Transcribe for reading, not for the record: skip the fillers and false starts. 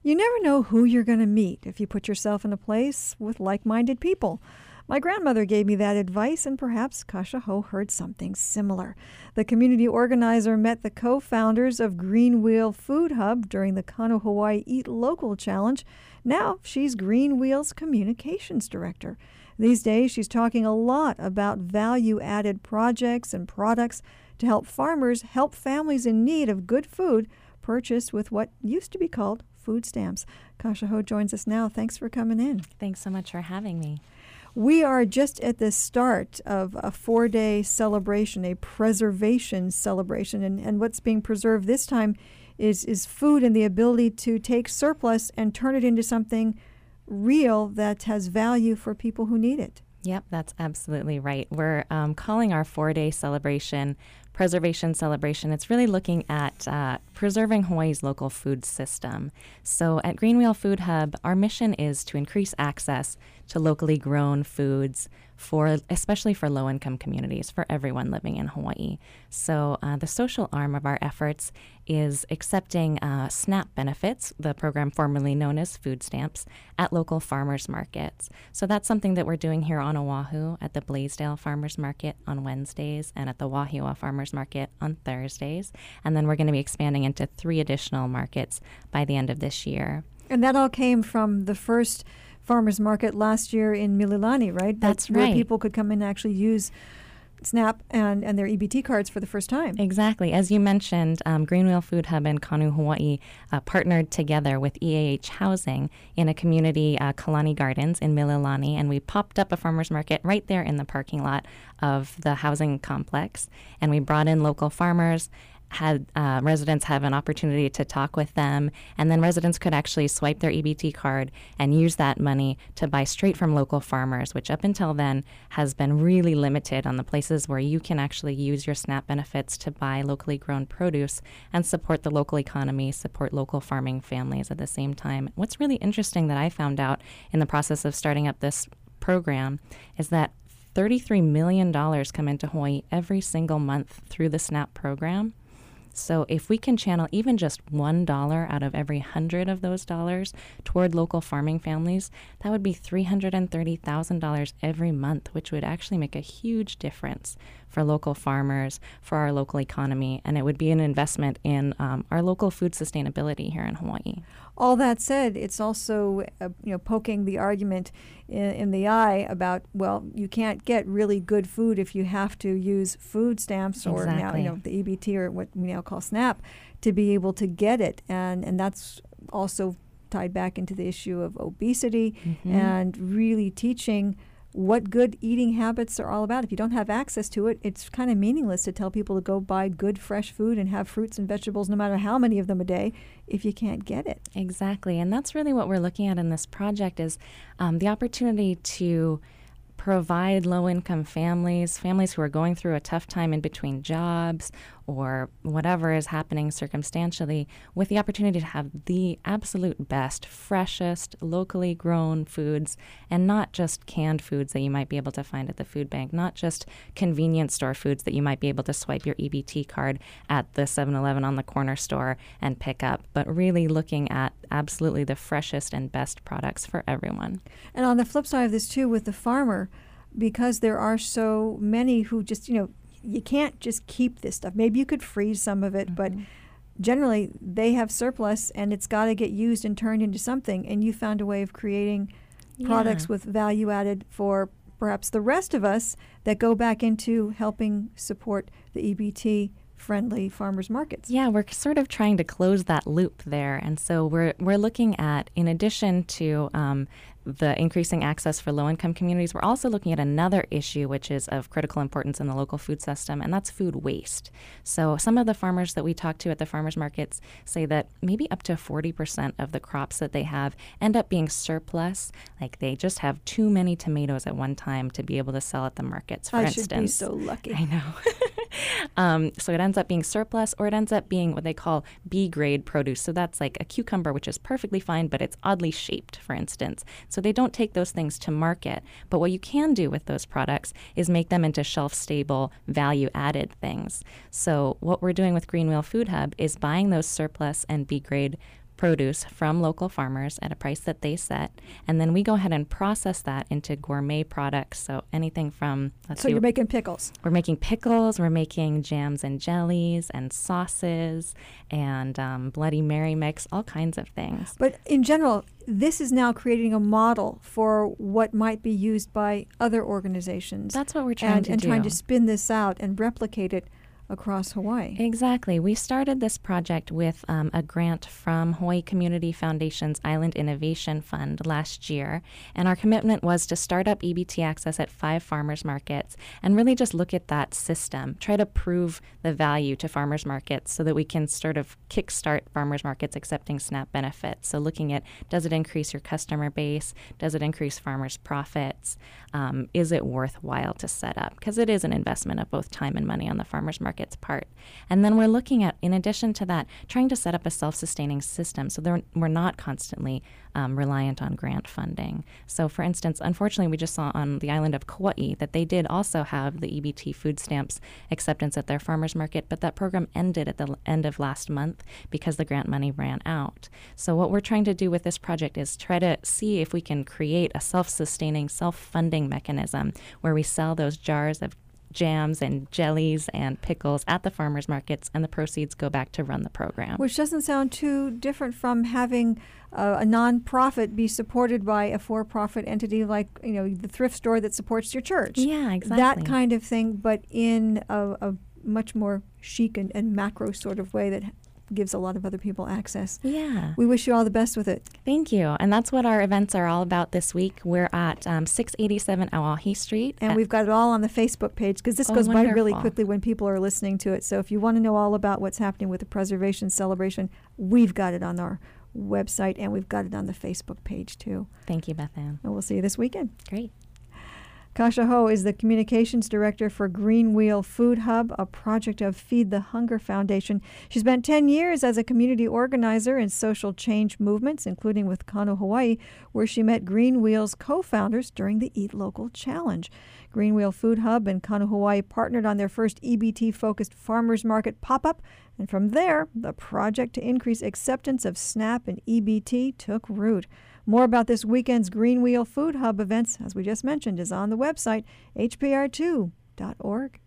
You never know who you're going to meet if you put yourself in a place with like-minded people. My grandmother gave me that advice, and perhaps Kasha Ho heard something similar. The community organizer met the co-founders of Green Wheel Food Hub during the Kanu Hawaii Eat Local Challenge. Now she's Green Wheel's communications director. These days, she's talking a lot about value-added projects and products to help farmers help families in need of good food purchased with what used to be called food stamps. Kasha Ho joins us now. Thanks for coming in. Thanks so much for having me. We are just at the start of a 4-day celebration, a preservation celebration. And what's being preserved this time is food and the ability to take surplus and turn it into something real that has value for people who need it. Yep, that's absolutely right. We're calling our 4-day celebration Preservation Celebration. It's really looking at preserving Hawaii's local food system. So at Green Wheel Food Hub, our mission is to increase access to locally grown foods especially for low-income communities, for everyone living in Hawaii. So the social arm of our efforts is accepting SNAP benefits, the program formerly known as food stamps, at local farmers markets. So that's something that we're doing here on Oahu at the Blaisdell Farmers Market on Wednesdays and at the Wahiawa Farmers Market on Thursdays. And then we're going to be expanding into 3 additional markets by the end of this year. And that all came from the first farmers market last year in Mililani, right? That's where right. People could come and actually use SNAP and their EBT cards for the first time. Exactly. As you mentioned, Green Wheel Food Hub and Kanu Hawaii partnered together with EAH Housing in a community, Kalani Gardens in Mililani, and we popped up a farmer's market right there in the parking lot of the housing complex, and we brought in local farmers, had residents have an opportunity to talk with them, and then residents could actually swipe their EBT card and use that money to buy straight from local farmers, which up until then has been really limited on the places where you can actually use your SNAP benefits to buy locally grown produce and support the local economy, support local farming families at the same time. What's really interesting that I found out in the process of starting up this program is that $33 million come into Hawaii every single month through the SNAP program. So if we can channel even just $1 out of every 100 of those dollars toward local farming families, that would be $330,000 every month, which would actually make a huge difference for local farmers, for our local economy, and it would be an investment in our local food sustainability here in Hawaii. All that said, it's also poking the argument in the eye about, well, you can't get really good food if you have to use food stamps or Exactly. now the EBT or what we now call SNAP to be able to get it, and that's also tied back into the issue of obesity and really teaching what good eating habits are all about. If you don't have access to it, it's kind of meaningless to tell people to go buy good fresh food and have fruits and vegetables no matter how many of them a day if you can't get it. Exactly, and that's really what we're looking at in this project is the opportunity to provide low-income families who are going through a tough time in between jobs or whatever is happening circumstantially, with the opportunity to have the absolute best, freshest, locally grown foods, and not just canned foods that you might be able to find at the food bank, not just convenience store foods that you might be able to swipe your EBT card at the 7-Eleven on the corner store and pick up, but really looking at absolutely the freshest and best products for everyone. And on the flip side of this, too, with the farmer, because there are so many who just, you can't just keep this stuff. Maybe you could freeze some of it, but generally they have surplus and it's got to get used and turned into something. And you found a way of creating products with value added for perhaps the rest of us that go back into helping support the EBT-friendly farmers markets. Yeah, we're sort of trying to close that loop there. And so we're looking at, in addition to the increasing access for low-income communities, we're also looking at another issue which is of critical importance in the local food system, and that's food waste. So some of the farmers that we talk to at the farmers markets say that maybe up to 40% of the crops that they have end up being surplus, like they just have too many tomatoes at one time to be able to sell at the markets, for instance. I should be so lucky. I know. So it ends up being surplus, or it ends up being what they call B-grade produce. So that's like a cucumber, which is perfectly fine, but it's oddly shaped, for instance. So they don't take those things to market. But what you can do with those products is make them into shelf-stable, value-added things. So what we're doing with Green Wheel Food Hub is buying those surplus and B-grade produce from local farmers at a price that they set, and then we go ahead and process that into gourmet products. So anything from So you're making pickles. We're making pickles, we're making jams and jellies and sauces and Bloody Mary mix, all kinds of things. But in general, this is now creating a model for what might be used by other organizations. That's what we're trying to do. And trying to spin this out and replicate it across Hawaii. Exactly. We started this project with a grant from Hawaii Community Foundation's Island Innovation Fund last year, and our commitment was to start up EBT access at 5 farmers markets and really just look at that system, try to prove the value to farmers markets so that we can sort of kickstart farmers markets accepting SNAP benefits. So looking at, does it increase your customer base? Does it increase farmers' profits? Is it worthwhile to set up? Because it is an investment of both time and money on the farmers market part. And then we're looking at, in addition to that, trying to set up a self-sustaining system so we're not constantly reliant on grant funding. So, for instance, unfortunately, we just saw on the island of Kauai that they did also have the EBT food stamps acceptance at their farmers market, but that program ended at the end of last month because the grant money ran out. So what we're trying to do with this project is try to see if we can create a self-sustaining, self-funding mechanism where we sell those jars of jams and jellies and pickles at the farmers markets, and the proceeds go back to run the program. Which doesn't sound too different from having a nonprofit be supported by a for-profit entity like, the thrift store that supports your church. Yeah, exactly. That kind of thing, but in a much more chic and macro sort of way that gives a lot of other people access. Yeah. We wish you all the best with it. Thank you. And that's what our events are all about this week. We're at 687 Oahe Street. And we've got it all on the Facebook page because this goes by really quickly when people are listening to it. So if you want to know all about what's happening with the preservation celebration, we've got it on our website and we've got it on the Facebook page too. Thank you, Beth Ann. And we'll see you this weekend. Great. Kasha Ho is the Communications Director for Green Wheel Food Hub, a project of Feed the Hunger Foundation. She spent 10 years as a community organizer in social change movements, including with Kanu Hawaii, where she met Green Wheel's co-founders during the Eat Local Challenge. Green Wheel Food Hub and Kanu Hawaii partnered on their first EBT-focused farmers market pop-up, and from there, the project to increase acceptance of SNAP and EBT took root. More about this weekend's Green Wheel Food Hub events, as we just mentioned, is on the website hpr2.org.